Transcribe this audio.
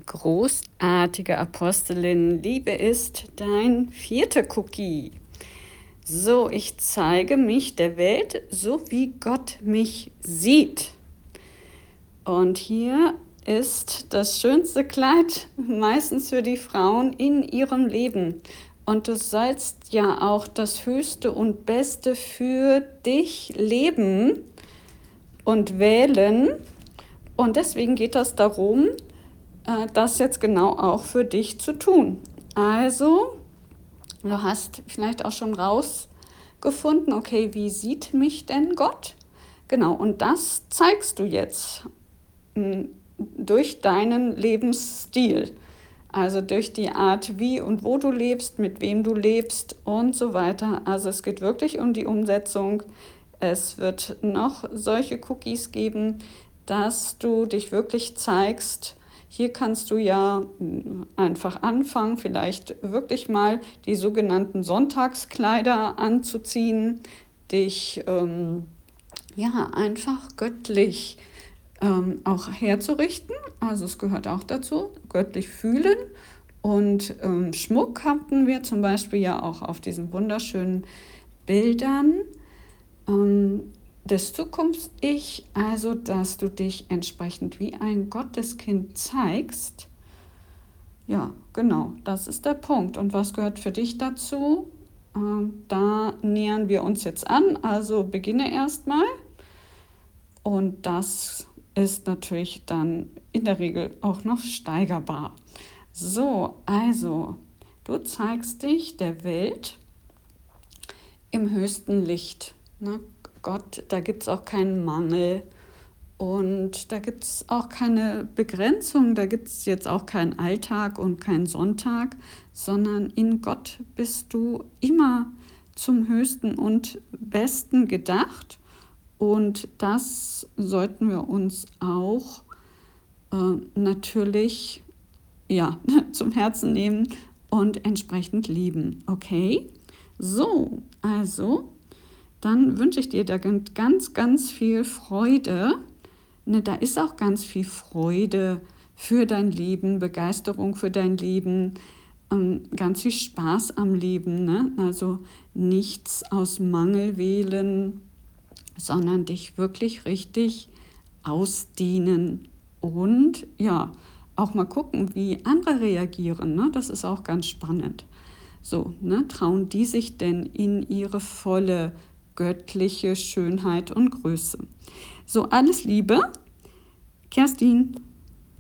großartige Apostelin. Liebe ist dein vierter Cookie. So, ich zeige mich der Welt, so wie Gott mich sieht. Und hier ist das schönste Kleid meistens für die Frauen in ihrem Leben. Und du sollst ja auch das Höchste und Beste für dich leben und wählen. Und deswegen geht das darum, das jetzt genau auch für dich zu tun. Also, du hast vielleicht auch schon rausgefunden, okay, wie sieht mich denn Gott? Genau, und das zeigst du jetzt durch deinen Lebensstil. Also durch die Art, wie und wo du lebst, mit wem du lebst und so weiter. Also es geht wirklich um die Umsetzung. Es wird noch solche Cookies geben, dass du dich wirklich zeigst. Hier kannst du ja einfach anfangen, vielleicht wirklich mal die sogenannten Sonntagskleider anzuziehen, dich ja einfach göttlich auch herzurichten. Also es gehört auch dazu, göttlich fühlen. Und Schmuck hatten wir zum Beispiel ja auch auf diesen wunderschönen Bildern des Zukunfts-Ich, also dass du dich entsprechend wie ein Gotteskind zeigst. Ja, genau, das ist der Punkt. Und was gehört für dich dazu? Da nähern wir uns jetzt an, also beginne erstmal. Und das ist natürlich dann in der Regel auch noch steigerbar. So, also, du zeigst dich der Welt im höchsten Licht. Ne? Gott, da gibt es auch keinen Mangel und da gibt es auch keine Begrenzung, da gibt es jetzt auch keinen Alltag und keinen Sonntag, sondern in Gott bist du immer zum Höchsten und Besten gedacht. Und das sollten wir uns auch natürlich ja, zum Herzen nehmen und entsprechend lieben. Okay? So, also, dann wünsche ich dir da ganz, ganz viel Freude. Ne, da ist auch ganz viel Freude für dein Leben, Begeisterung für dein Leben, ganz viel Spaß am Leben. Ne? Also nichts aus Mangel wählen, sondern dich wirklich richtig ausdehnen und ja, auch mal gucken, wie andere reagieren. Ne? Das ist auch ganz spannend. So, ne? Trauen die sich denn in ihre volle göttliche Schönheit und Größe? So, alles Liebe, Kerstin.